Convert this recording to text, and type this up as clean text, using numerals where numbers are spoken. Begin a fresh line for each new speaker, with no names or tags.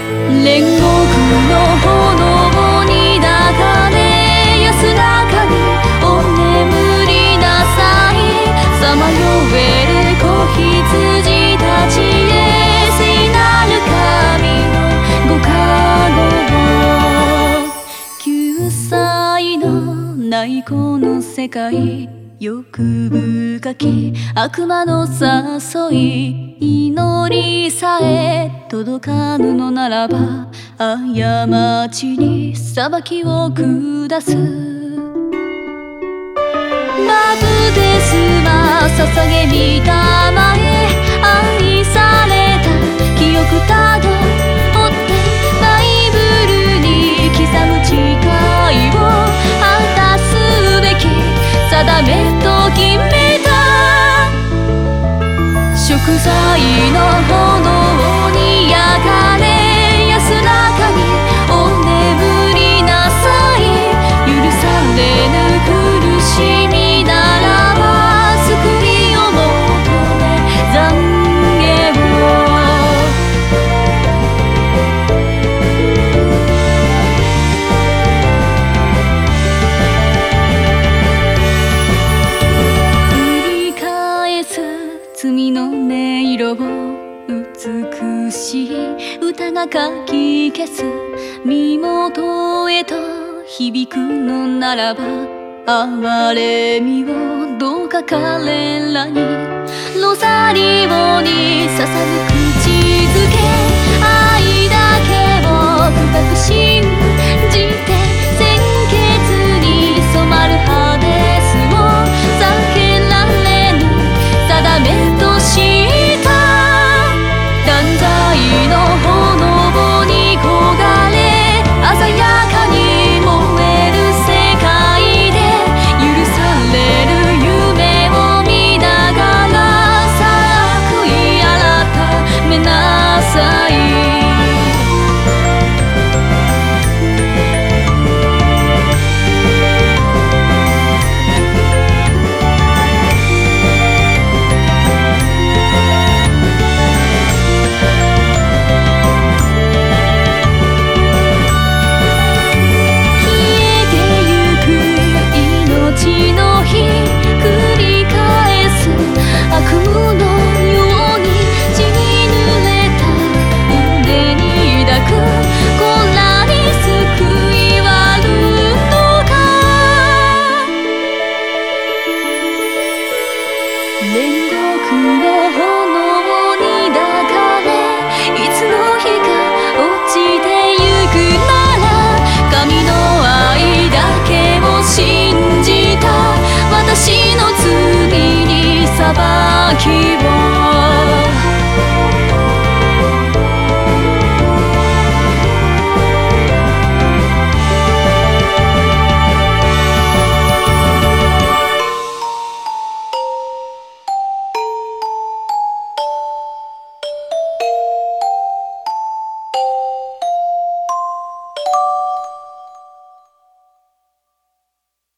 煉獄の炎に抱かれ安らかにお眠りなさい。さまよえる子羊たちへ聖なる神のご加護を。救済のないこの世界、欲深き悪魔の誘い、祈りさえ届かぬのならば過ちに裁きを下す。バプテスマ捧げみたまえ、愛された記憶たどってバイブルに刻む誓いを果たすべき定めと決めた。贖罪の炎に焼かれ安らかにお眠りなさい。許されぬ苦しみならば救いを求め懺悔を。繰り返す罪の音色を美しい歌がかき消す。身元へと響くのならば憐れみをどうか彼らに。ロザリオに捧ぐ